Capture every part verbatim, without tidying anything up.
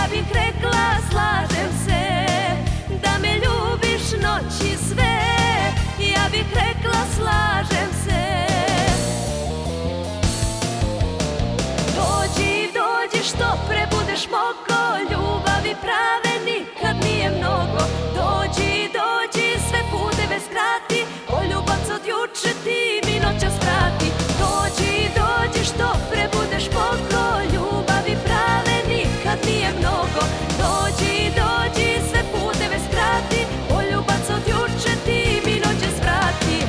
ja bih rekla slažem se da me ljubiš noći sve, ja bih rekla slažem se. Dođi, dođi što pre budeš mogo, ljubavi prave nikad nije mnogo. Dođi, dođi sve puteve skrati, poljubac od juče ti mi noćas vrati. Dođi, dođi što pre budeš mogo, ljubavi prave nikad nije mnogo. Dođi, dođi sve puteve skrati, poljubac od juče ti mi noćas vrati.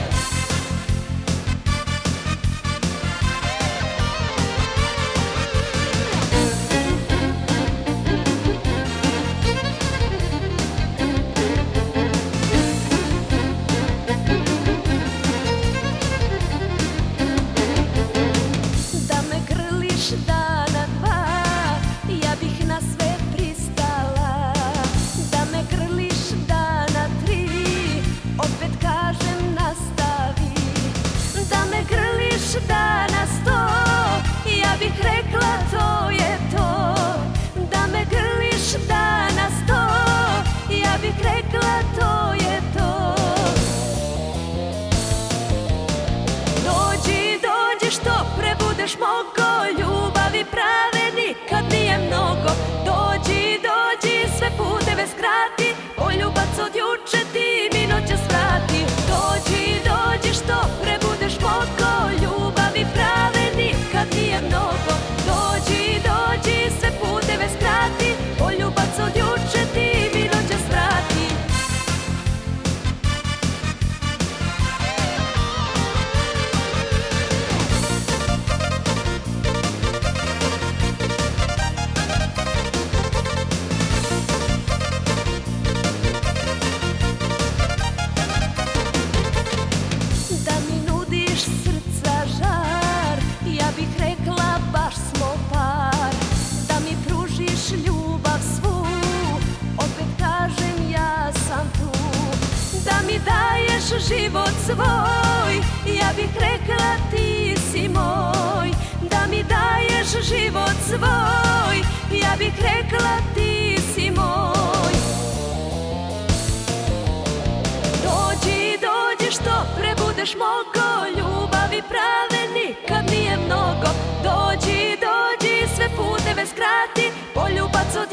Dana dva, ja bih na sve pristala. Da me grliš dana tri, opet kažem nastavi. Da me grliš dana sto, ja bih rekla to je to. Da me grliš dana sto, ja bih rekla to je to. Dođi, dođi što pre budeš mogo, ljubavi prave nikad nije mnogo. Dođi, dođi sve puteve skrati, poljubac od juče ti mi noćas vrati. Dođi, dođi što pre budeš mogo, ljubavi prave nikad nije mnogo. Dođi, dođi sve puteve skrati, poljubac od juče ti mi noćas vrati. Ja bih rekla baš smo par, da mi pružiš ljubav svu, opet kažem ja sam tu. Da mi daješ život svoj, ja bih rekla ti si moj. Da mi daješ život svoj, ja bih rekla ti si moj. Dođi, dođi što pre budeš mogo, ljubavi prave nikad nije mnogo. Dođi, dođi sve puteve skrati, poljubac